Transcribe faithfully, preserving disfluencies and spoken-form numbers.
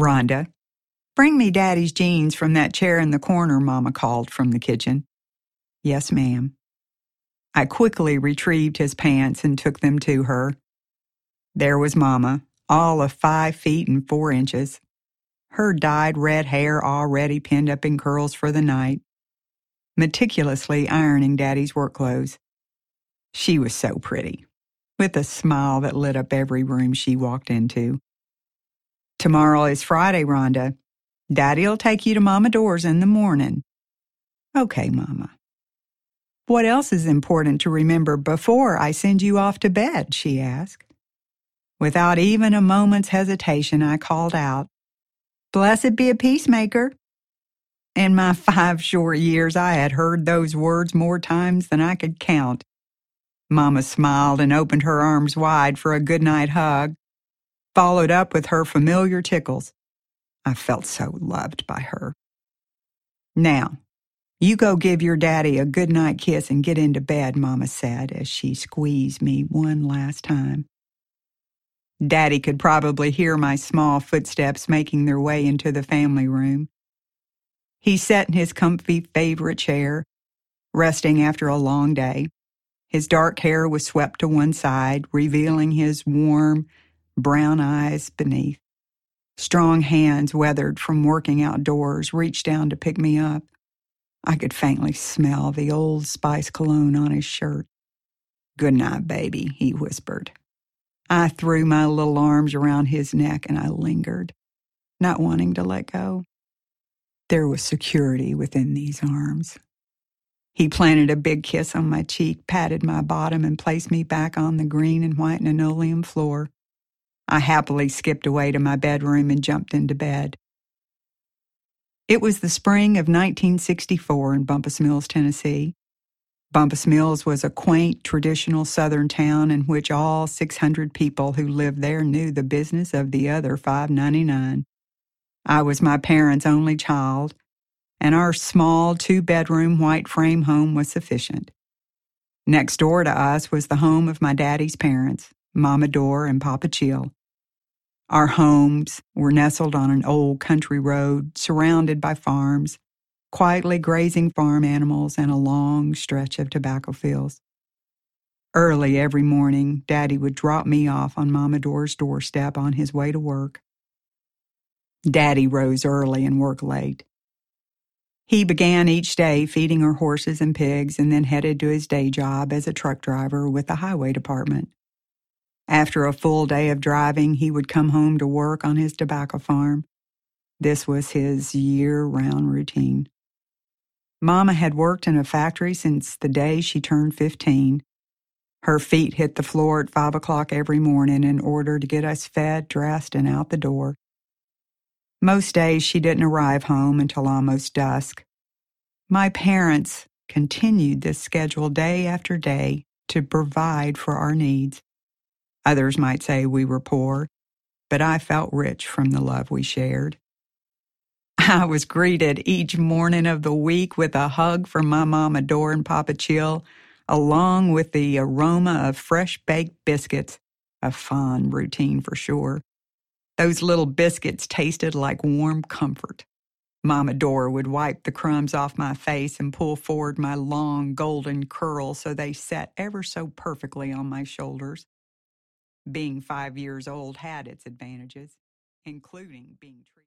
Rhonda, bring me Daddy's jeans from that chair in the corner, Mama called from the kitchen. Yes, ma'am. I quickly retrieved his pants and took them to her. There was Mama, all of five feet and four inches. Her dyed red hair already pinned up in curls for the night, meticulously ironing Daddy's work clothes. She was so pretty, with a smile that lit up every room she walked into. Tomorrow is Friday, Rhonda. Daddy'll take you to Mama Dore's in the morning. Okay, Mama. What else is important to remember before I send you off to bed? She asked. Without even a moment's hesitation, I called out, Blessed be a peacemaker. In my five short years, I had heard those words more times than I could count. Mama smiled and opened her arms wide for a goodnight hug, followed up with her familiar tickles. I felt so loved by her. Now, you go give your daddy a goodnight kiss and get into bed, Mama said as she squeezed me one last time. Daddy could probably hear my small footsteps making their way into the family room. He sat in his comfy favorite chair, resting after a long day. His dark hair was swept to one side, revealing his warm, brown eyes beneath. Strong hands, weathered from working outdoors, reached down to pick me up. I could faintly smell the Old Spice cologne on his shirt. Good night, baby, he whispered. I threw my little arms around his neck and I lingered, not wanting to let go. There was security within these arms. He planted a big kiss on my cheek, patted my bottom, and placed me back on the green and white linoleum floor. I happily skipped away to my bedroom and jumped into bed. It was the spring of nineteen sixty-four in Bumpass Mills, Tennessee. Bumpass Mills was a quaint, traditional southern town in which all six hundred people who lived there knew the business of the other five hundred ninety-nine. I was my parents' only child, and our small two-bedroom white frame home was sufficient. Next door to us was the home of my daddy's parents, Mama Dore and Papa Chill. Our homes were nestled on an old country road, surrounded by farms, quietly grazing farm animals, and a long stretch of tobacco fields. Early every morning, Daddy would drop me off on Mama Dore's doorstep on his way to work. Daddy rose early and worked late. He began each day feeding our horses and pigs and then headed to his day job as a truck driver with the highway department. After a full day of driving, he would come home to work on his tobacco farm. This was his year-round routine. Mama had worked in a factory since the day she turned fifteen. Her feet hit the floor at five o'clock every morning in order to get us fed, dressed, and out the door. Most days she didn't arrive home until almost dusk. My parents continued this schedule day after day to provide for our needs. Others might say we were poor, but I felt rich from the love we shared. I was greeted each morning of the week with a hug from my Mama Dore and Papa Chill, along with the aroma of fresh-baked biscuits, a fond routine for sure. Those little biscuits tasted like warm comfort. Mama Dore would wipe the crumbs off my face and pull forward my long golden curls so they sat ever so perfectly on my shoulders. Being five years old had its advantages, including being treated.